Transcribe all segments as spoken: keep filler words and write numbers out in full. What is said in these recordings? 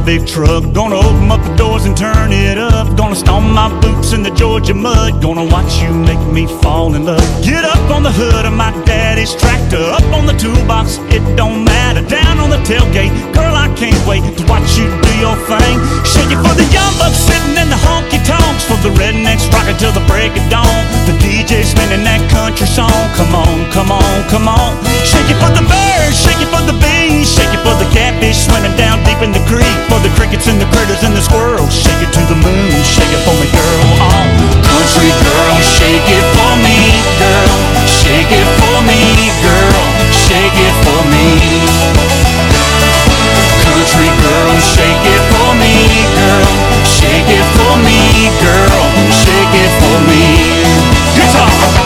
big truck. Gonna open up the doors and turn it up. Gonna stomp my boots in the Georgia mud. Gonna watch you make me fall in love. Get up on the hood of my daddy's tractor. Up on the toolbox, it don't matter. Down on the tailgate, girl, I can't wait to watch you do your thing. Shake it for the young bucks sitting in the honky tonks, for the rednecks rocking till the break of dawn. The D J spinning that country song. Come on, come on, come on. Shake it for the birds, shake it for the bees, shake it for the catfish swimming down deep in the creek, for the crickets and the critters and the squirrels. Shake it to the moon, shake it for me, girl. Oh, country girl, shake it for me, girl. Shake it for me, girl. Shake it for me. Country girl, shake it for me, girl. Shake it for me, girl. Shake it for me. Guitar.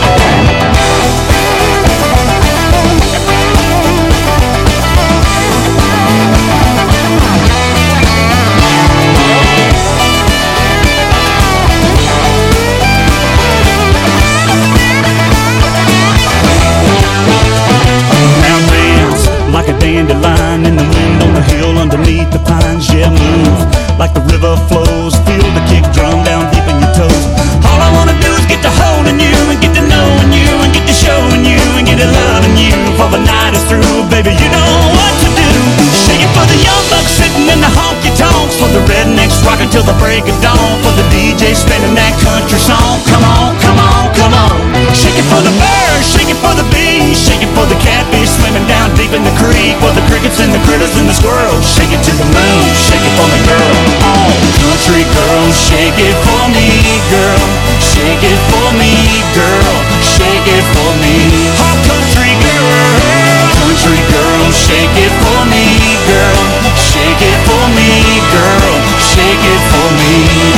Like a dandelion in the wind on the hill underneath the pines. Yeah, move like the river flows. Feel the kick drum down deep in your toes. All I wanna do is get to holding you and get to knowing you and get to showing you and get to loving you before the night is through. Baby, you know what to do. Shake it for the young bucks sitting in the honky tonks, for the rednecks rocking till the break of dawn, for the D J spinning that country song. Come on, come on, come on. Shake it for the birds, shake it for the bees, shake it for the catfish swimming down deep in the creek, for the crickets and the critters and the squirrels. Shake it to the moon, shake it for me, girl. Oh, country girl, shake it for me, girl. Shake it for me, girl. Shake it for me. Oh, country girl, country girl, shake it for me, girl. Shake it for me, girl. Shake it for me.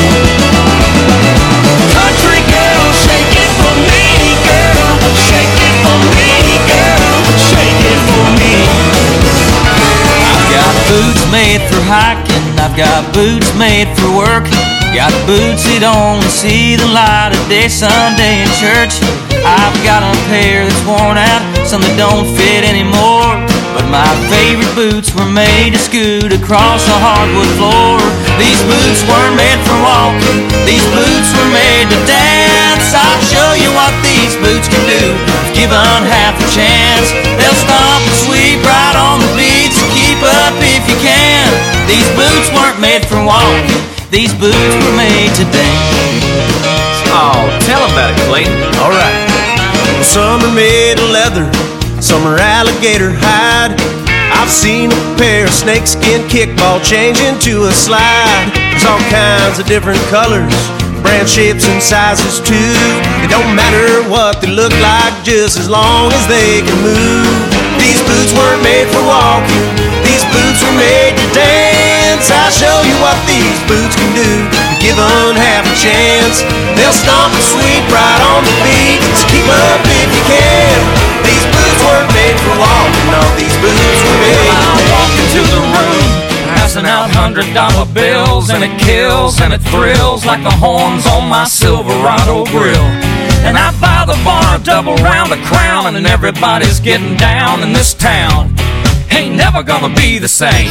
Country girl, shake it for me, girl. Shake it for me, girl. Shake it for me. I've got boots made for hiking, I've got boots made for working, got boots that only see the light of day Sunday in church. I've got a pair that's worn out, some that don't fit anymore, but my favorite boots were made to scoot across a hardwood floor. These boots weren't made for walking, these boots were made to dance. I'll show you what these boots can do, if given half a chance. They'll stomp and sweep right on the beat, so keep up if you can. These boots weren't made for walking, these boots were made to dance. Oh, tell about it, Clayton. All right. Some are made of leather, some are alligator hide. I've seen a pair of snakeskin kickball change into a slide. There's all kinds of different colors, brand shapes and sizes too. It don't matter what they look like, just as long as they can move. These boots weren't made for walking, these boots were made to dance. I'll show you what these boots can do, given half a chance. They'll stomp and sweep right on the beat, so keep up if you can. These boots weren't made for walking, no, these boots were made to I walk into the room, passing out hundred dollar bills, and it kills and it thrills like the horns on my Silverado grill. And I buy the bar a double round of Crown, and everybody's getting down in this town. Ain't never gonna be the same,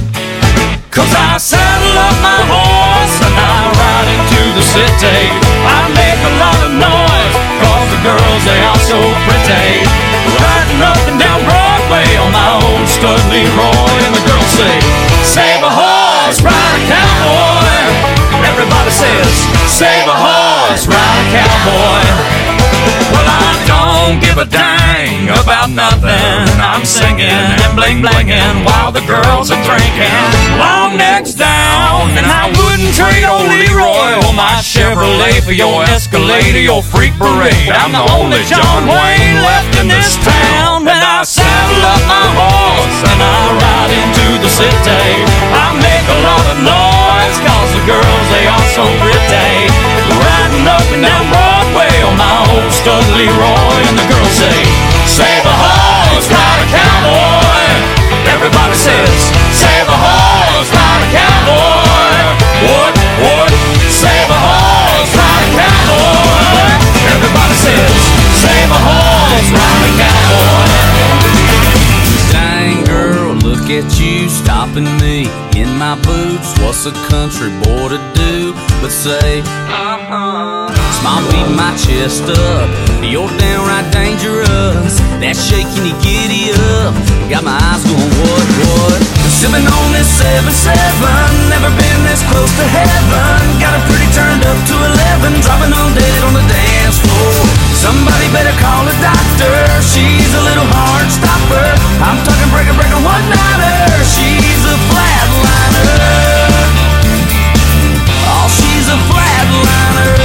'cause I saddle up my horse and I ride into the city. I make a lot of noise, 'cause the girls, they are so pretty. Riding up and down Broadway on my old stud Leroy, and the girls say, save a horse, ride a cowboy. Everybody says, save a horse, ride a cowboy. Well, I don't give a dang about nothing. I'm singing and bling blinging while the girls are drinking. Long necks down, and I wouldn't trade old Leroy or my Chevrolet for your Escalade or your freak parade. I'm the only John Wayne left in this town, and I saddle up my horse and I ride into the city. I make a lot of noise, 'cause the girls, they are so pretty. Riding up and down Broadway on my old stud Leroy, and the girls say, save a horse, ride a cowboy. Everybody says, save a horse, ride a cowboy. What, what? Save a horse, ride a cowboy. Everybody says, save a horse, ride a cowboy. Dang girl, look look at you stopping me in my boots. What's a country boy to do but say, uh-huh? Smile beat my chest up, you're downright dangerous. That shaking you giddy up, got my eyes going what, what? Sipping on this seven seven, never been this close to heaven. Got it pretty turned up to eleven, dropping on dead on the dance floor. Somebody better call a doctor, she's a little hard stopper. I'm talking breaker, breaker, one-nighter. She's a flatliner. Oh, she's a flatliner.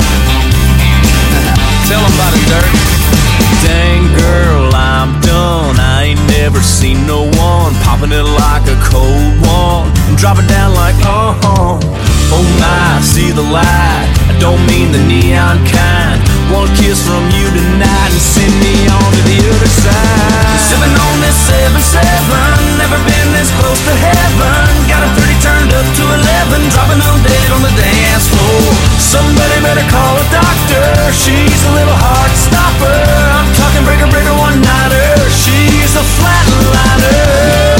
Tell 'em about it, Dirk. Dang girl, I'm done. I ain't never seen no one popping it like a cold one and drop it down like uh-huh. Oh my, see the light, I don't mean the neon kind. One kiss from you tonight and send me on to the other side. Sipping on this seven seven, never been this close to heaven. Got it pretty turned up to eleven, dropping on dead on the dance floor. Somebody better call a doctor, she's a little hard stopper. I'm talking breaker, breaker, one-nighter. She's a flatliner.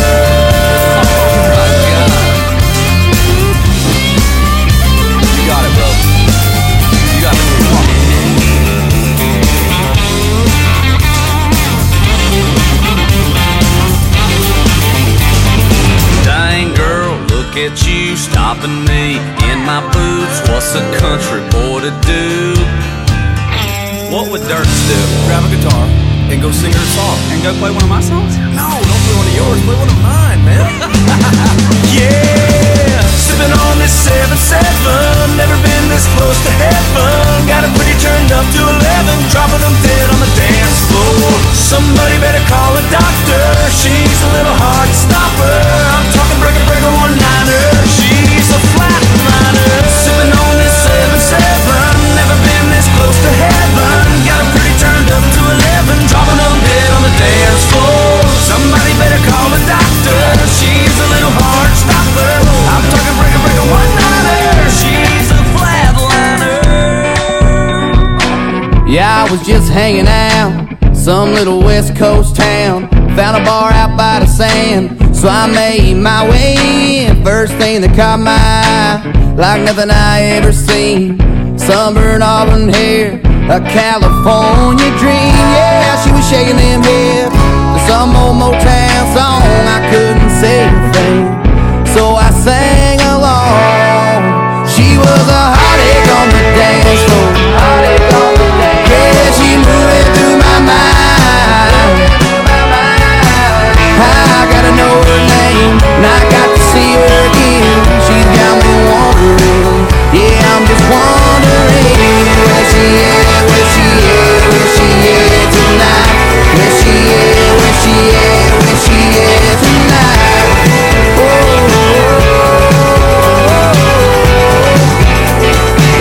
You got it, bro. You got it. Come on. Dang girl, look at you stopping me in my boots. What's a country boy to do? What would Dirk do? Grab a guitar and go sing her a song. And go play one of my songs? No, don't play one of yours. Play one of mine, man. Yeah, sipping on this seven seven, never been this close to heaven. Got it pretty turned up to eleven, dropping them dead on the dance floor. Somebody better call a doctor, she's a little hard stopper. I'm talking breaker, breaker, one-nighter. She's a flatliner. Sipping on this seven seven, never been this close to heaven. Got it pretty turned up to eleven, dropping them dead on the dance floor. Somebody better call a doctor, she's a little hard stopper. I'm talking breaker, breaker, one-nighter. She's a flatliner. Yeah, I was just hanging out, some little west coast town. Found a bar out by the sand, so I made my way in. First thing that caught my eye, like nothing I ever seen. Sunburned auburn hair, a California dream. Yeah, she was shaking them hips to some old Motown song. I couldn't say a thing, so I sang along. She was a heartache on the dance floor. Heartache on the dance floor. Yeah, she moving through my mind. I gotta know her name, and I got to see her again. She's got me wondering, yeah, I'm just wondering where she is, where she is, where she is tonight. Where she is, where she is, where she is tonight. Oh, oh, oh,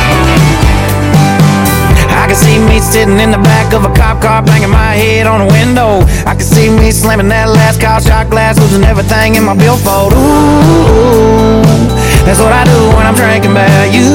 yeah. I can see me sitting in the back of a cop car, banging my head on the window. I can see me slamming that last car shot glass, losing everything in my billfold. Ooh, that's what I do when I'm drinking about you.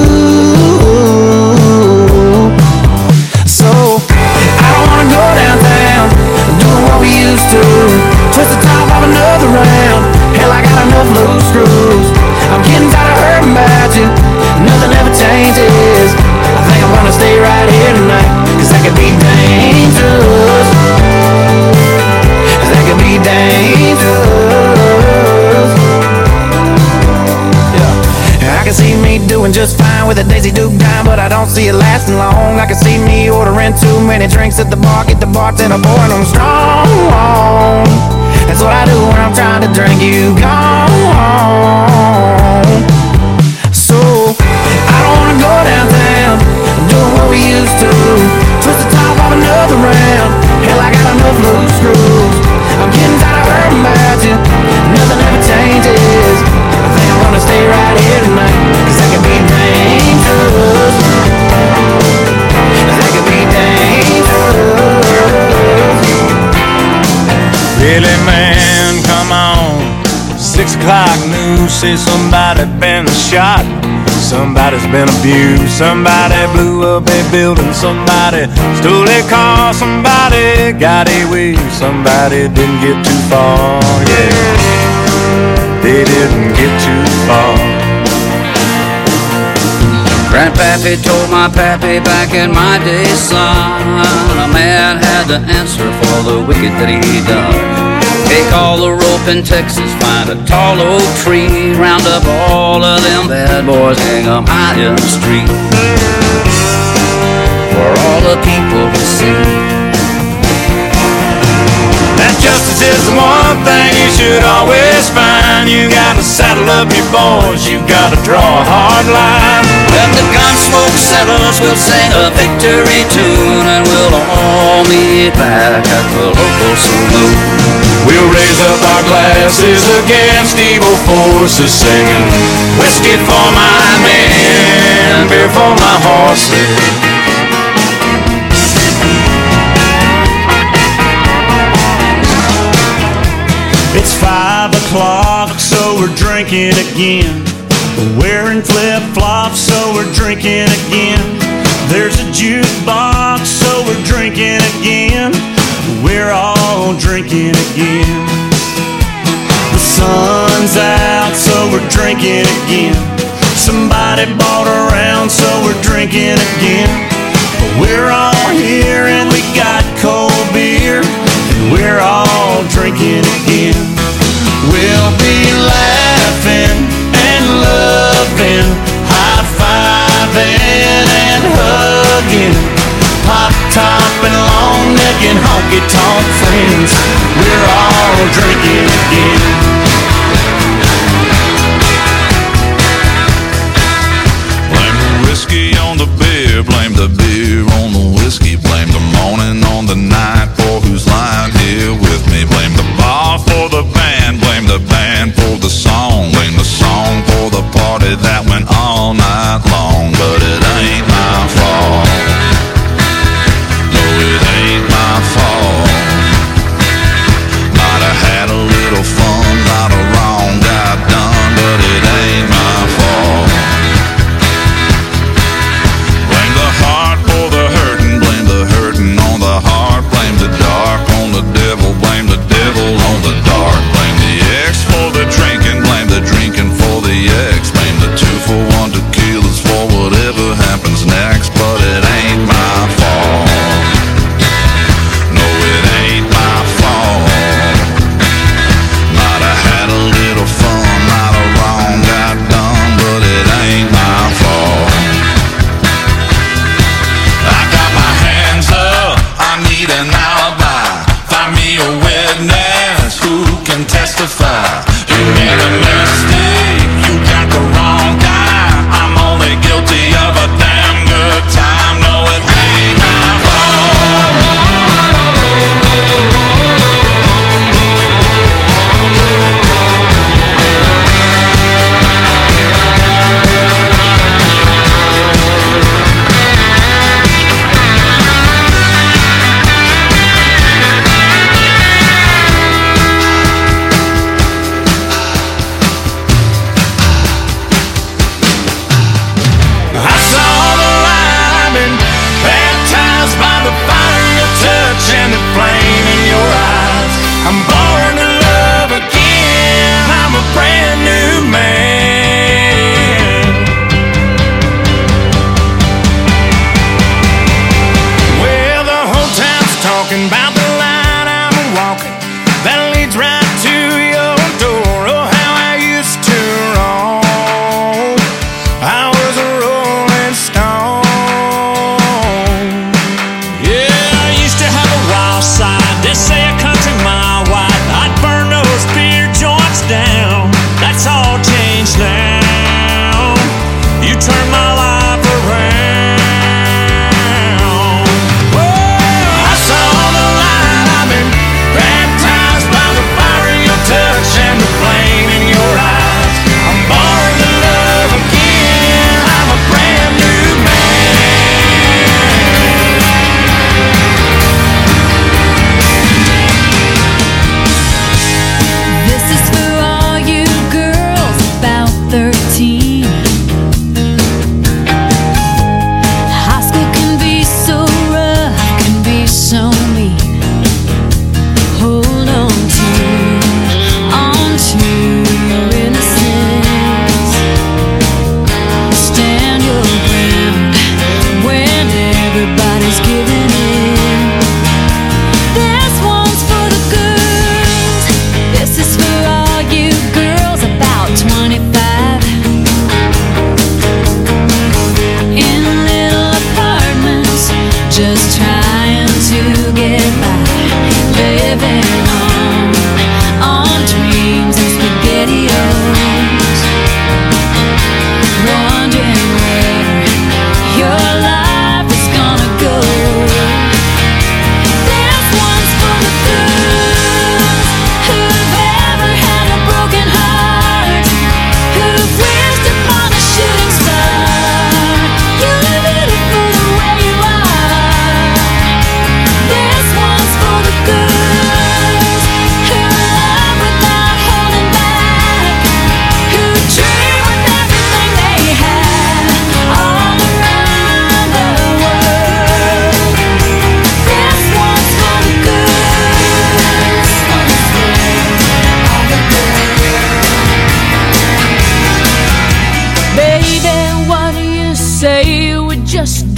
So I don't wanna go downtown, doing what we used to. Twist the top of another round. Hell, I got enough loose screws. I'm getting tired of hurting about you. Nothing ever changes. I think I'm gonna stay right here tonight, 'cause that could be dangerous. 'Cause that could be dangerous. Yeah. I can see me doing just fine with a Daisy Duke dime, but I don't see it lasting long. I can see me ordering too many drinks at the bar, get the bartender pouring them strong. That's what I do when I'm trying to drink you gone. So I don't wanna go downtown, doing what we used to. Twist the top of another round. Hell, I got enough loose screws. I'm getting tired of hurting about you. Nothing ever changes. I think I'm gonna stay right here tonight, 'cause that could be dangerous. 'Cause that could be dangerous. Really, man, come on. Six o'clock news says somebody been shot. Somebody's been abused. Somebody blew up a building. Somebody stole a car. Somebody got away. Somebody didn't get too far, yeah. they didn't get too far. Grandpappy told my pappy back in my day, son, a man had to answer for the wicked that he done. Take all the rope in Texas, find a tall oak tree, round up all of them bad boys, hang them high in the street for all the people to see. That justice is the one thing you should always find. You gotta saddle up your boys, you gotta draw a hard line. When the gun smoke settles, we'll sing a victory tune, and we'll all meet back at the local saloon. We'll raise up our glasses against evil forces, singing whiskey for my men, beer for my horses. It's five o'clock, so we're drinking again. We're wearing flip-flops, so we're drinking again. There's a jukebox, so we're drinking again. We're all drinking again. The sun's out, so we're drinking again. Somebody bought a round, so we're drinking again. We're all here and we got cold beer, and we're all drinking again. We'll be laughing and loving, high-fiving and hugging, pop-topping, long-necking, honky-tonk friends. We're all drinking again. Blame the whiskey on the beer, blame the beer on the whiskey, blame the morning on the night for who's lying here with me. Blame the bar for the band, blame the band for the song, blame the song for the party that went all night long. But it ain't my fault, no, it ain't my fault. Might have had a little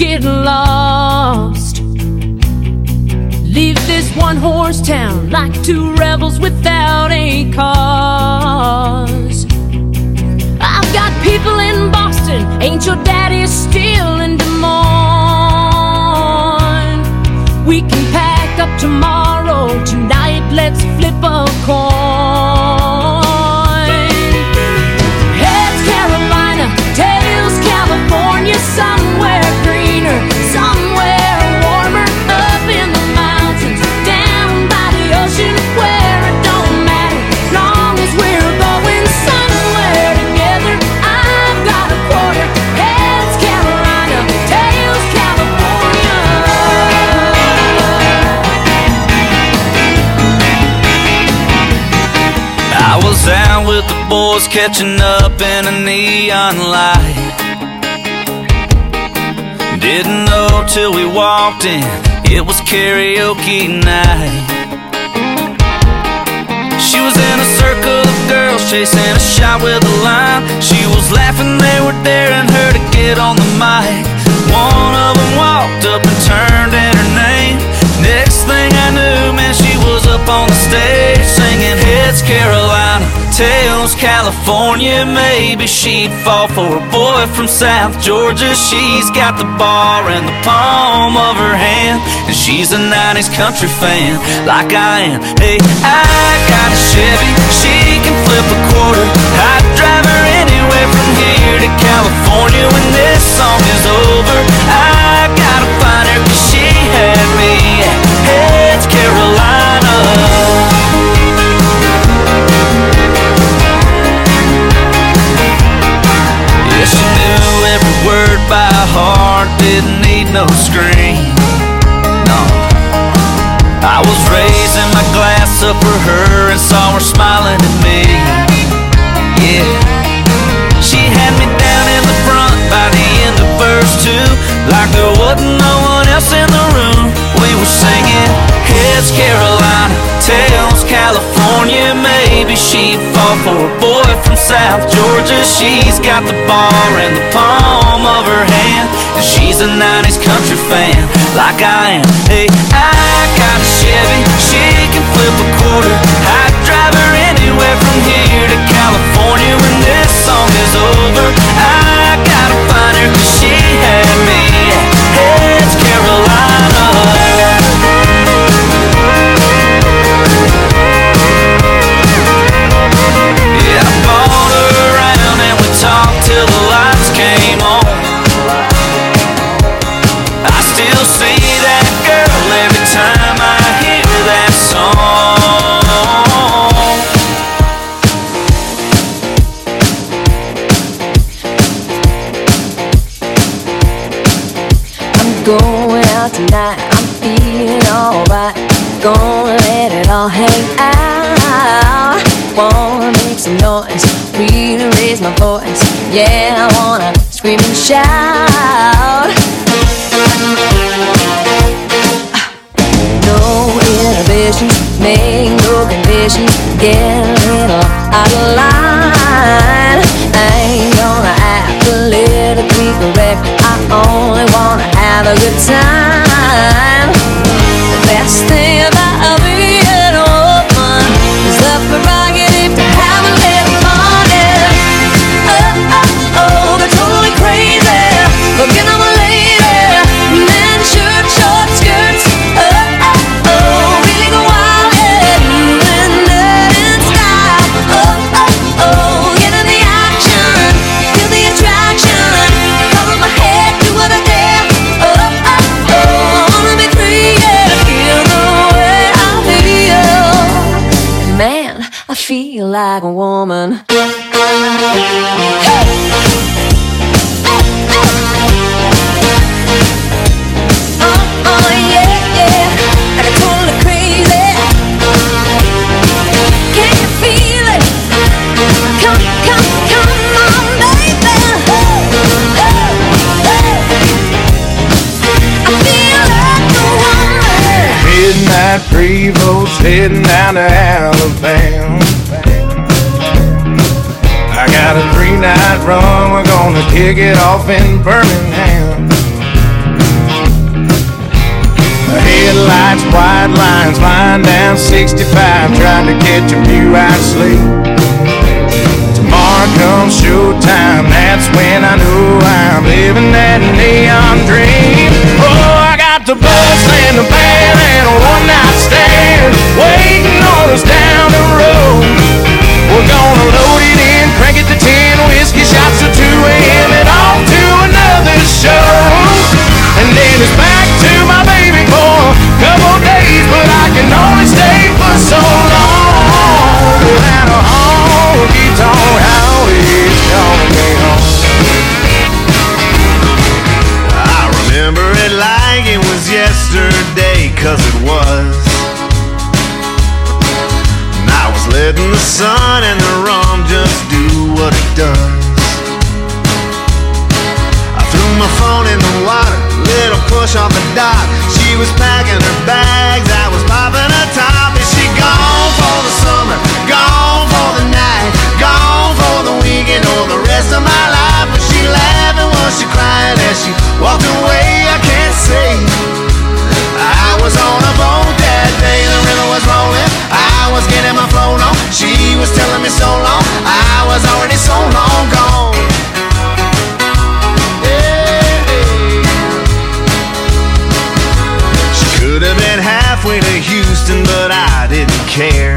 get lost. Leave this one-horse town like two rebels without a cause. I've got people in Boston, ain't your daddy still in Des Moines? We can pack up tomorrow, tonight let's flip a coin. Heads Carolina, tails California, somewhere greener, somewhere warmer, up in the mountains, down by the ocean, where it don't matter, long as we're going somewhere together. I've got a quarter. Heads Carolina, tails California. I was out with the boys catching up in a neon light. Didn't know till we walked in, it was karaoke night. She was in a circle of girls chasing a shot with a line. She was laughing, they were daring her to get on the mic. One of them walked up and turned in her name. Next thing I knew, man, she was up on the stage singing Heads Carolina, tails California. Maybe she'd fall for a boy from South Georgia. She's got the bar in the palm of her hand, and she's a nineties country fan like I am. Hey, I got a Chevy, she can flip a quarter. I'd drive her anywhere from here to California. When this song is over, I gotta find her, 'cause she had me at Heads Carolina. Yeah, she knew every word by heart, didn't need no screen. No, I was raising my glass up for her and saw her smiling at me. Yeah, she had me down in the front by the end of verse two, like there wasn't no one else in the room. We were singing Heads Carolina, tails California. Maybe she'd fall for a boy from South Georgia. She's got the bar in the palm of her hand, and she's a nineties country fan like I am. Hey, I got a Chevy, she can flip a quarter. I'd drive her anywhere from here to California. When this song is over, I gotta find her, 'cause she had me at Heads Carolina. Yeah, I bought her around and we talked till the lights came on. I still see that girl every time I hear that song. I'm going out tonight, I'm feeling alright. Gonna let it all hang out. Wanna make some noise, really raise my voice. Yeah, I wanna scream and shout. No inhibitions, make no conditions. Get a little out of line. I ain't gonna act politically correct, I only wanna have a good time. The best thing about being a woman is the prerogative to have a little fun. Yeah. Oh, oh, oh, they're totally crazy. Forget I'm a lady. Men, shirt, short skirts. Oh, oh, oh, really go wild. Yeah. Doing that in style. Oh, oh, oh, get in the action. Feel the attraction. Cover my head, do what I dare. Oh, oh, oh, I wanna be free. Yeah, feel the way I feel. Man, I feel like a woman. Oh, oh, yeah, yeah, like I'm totally crazy. Can you feel it? Come, come, come on, baby. I feel like a woman. Midnight Prevost heading down to Alabama. I got a three-night run, we're gonna kick it off in Birmingham. Headlights, white lines, flying down sixty-five, trying to catch a few hours sleep. Tomorrow comes showtime, that's when I know I'm living that neon dream. Oh, I got the bus and the band and a one-night stand waiting on us down the road. We're gonna load it in, crank it to ten, whiskey shots to two a.m. and off to another show. And then it's back to my baby for a couple days, but I can only stay for so long. Without a honky-tonk, how it's calling me home. I remember it like it was yesterday, 'cause it was. And I was letting the sun and the rum just do what it does. I threw my phone in the water, little push off the dock. She was packing her bags, I was popping her top. Is she gone for the summer, gone for the night, gone for the weekend or the rest of my life? Was she laughing, was she crying as she walked away? I can't say. I was on a boat that day, the river was rolling, I was getting my float on. She was telling me so long, I was already so long gone. Could have been halfway to Houston, but I didn't care.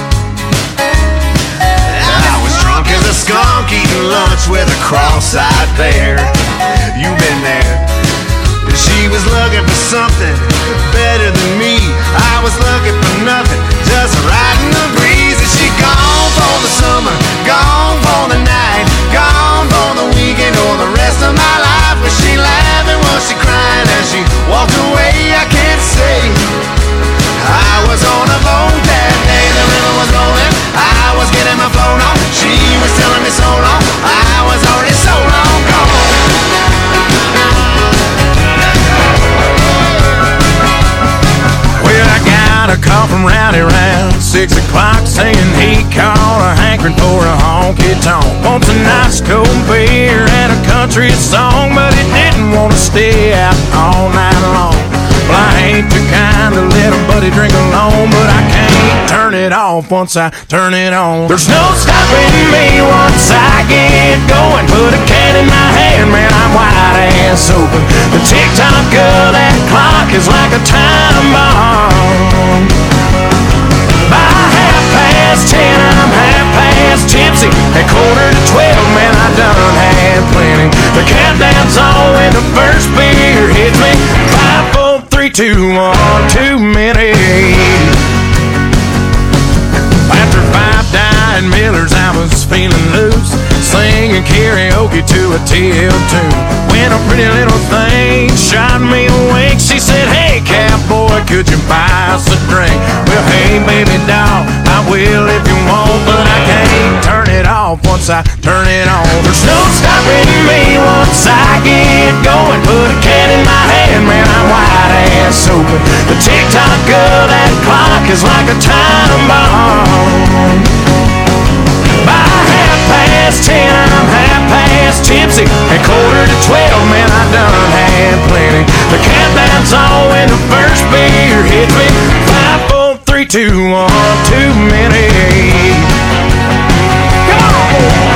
I was drunk as a skunk eating lunch with a cross-eyed bear. You've been there. She was looking for something better than me. I was looking for nothing, just riding the breeze. Is she gone for the summer, gone for the night, gone for the weekend or the rest of my life? Was she laughing, was she crying as she walked away? I can't say. I was on a boat that day, the river was rolling, I was getting my float on. She was telling me so long, I was already so long gone. Well, I got a call from Rowdy around six o'clock saying he caught a hankering for a honky-tonk. Wants a nice cold beer and a country song, but he didn't want to stay out all night long. Well, I ain't the kind to let a buddy drink alone, but I can't turn it off once I turn it on. There's no stopping me once I get going. Put a can in my hand, man, I'm wide ass open. The tick-tock of that clock is like a time bomb. By half past ten, I'm half past tipsy. At quarter to twelve, man, I done had plenty. The countdown's on when the first beer hits me. Five, four, three, two, one, too many. After five dying Millers, I was feeling loose, singing karaoke to a T L tune. When a pretty little thing shot me awake, she said, "Hey, cowboy, could you buy us a drink?" Well, hey, baby doll, I will if you want, but I can't turn it off once I turn it on. There's no stopping me once I get going. Put a can in my hand, man, I'm wide ass open. The tick-tock of that clock is like a time bomb. By half past ten, I'm half past tipsy. At quarter to twelve, man, I done had plenty. The countdown's on when the first beer hits me. Five, four, three, two, one, too many. Come on!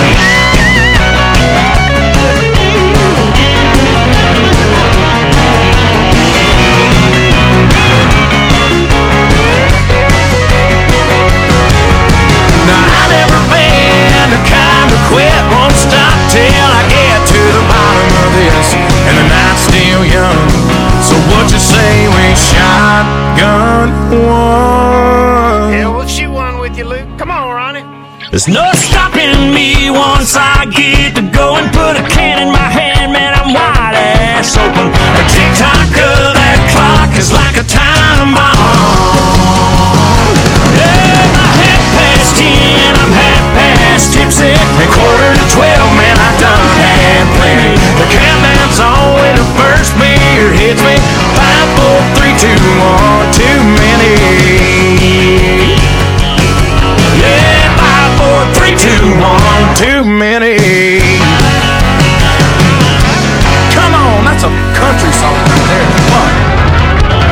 Quit, won't stop till I get to the bottom of this, and the night's still young. So what you say we shotgun one? Yeah, we'll shoot one with you, Luke. Come on, Ronnie. There's no stopping me once I get to go and put a can in my hand, man, I'm wide ass open. The tick-tock of that clock is like a time bomb. Yeah, my half past ten, I'm half past tipsy. At quarter to twelve, man, I done had plenty. The countdown's on when the first beer hits me. Five, four, three, two, one, too many. Yeah, five, four, three, two, one, too many. Come on, that's a country song right there. Come on.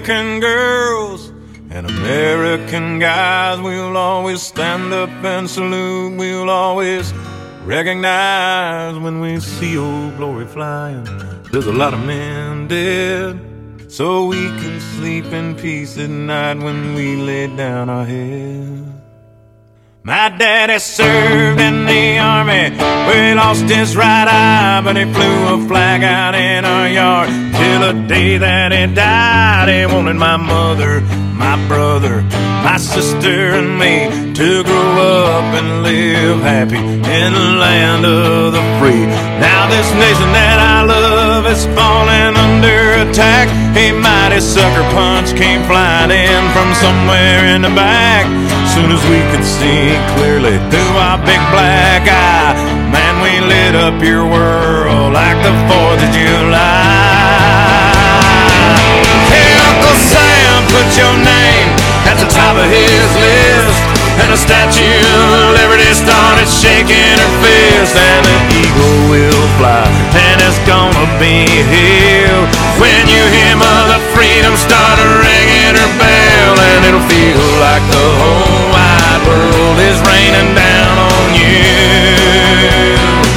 American girls and American guys. We'll always stand up and salute. We'll always recognize when we see Old Glory flying. There's a lot of men dead, so we can sleep in peace at night when we lay down our head. My daddy served in the army, where he lost his right eye, but he flew a flag out in our yard till the day that he died. He wanted my mother, my brother, my sister and me to grow up and live happy in the land of the free. Now this nation that I love is falling under attack. A mighty sucker punch came flying in from somewhere in the back. Soon as we could see clearly through our big black eye, man, we lit up your world like the fourth of July. Hey, Uncle Sam, put your name at the top of his list, and the Statue of Liberty started shaking her fist, and the eagle will fly, and it's gonna be here when you hear Mother Freedom start ringing her bell, and it'll feel like the whole wide world is raining down on you.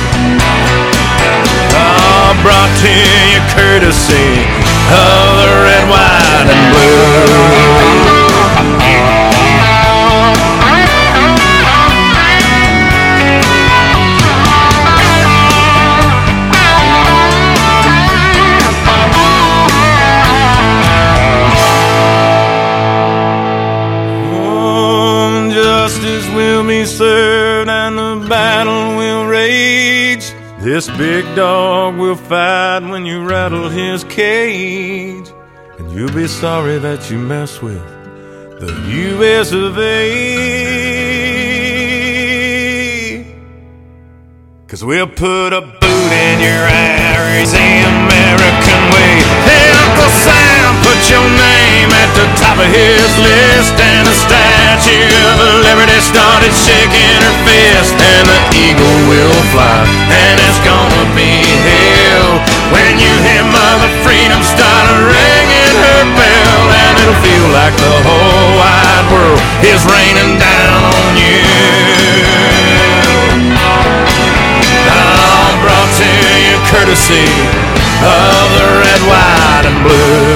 Oh, brought to you courtesy of the red, white, and blue. Served and the battle will rage. This big dog will fight when you rattle his cage, and you'll be sorry that you mess with the U S of A. 'Cause we'll put a boot in your Irish American way. Hey, Uncle Sam, put your name at the top of his list, and the Statue of Liberty started shaking her fist, and the eagle will fly, and it's gonna be hell when you hear Mother Freedom start ringing her bell, and it'll feel like the whole wide world is raining down on you. Brought to you courtesy of the red, white, and blue.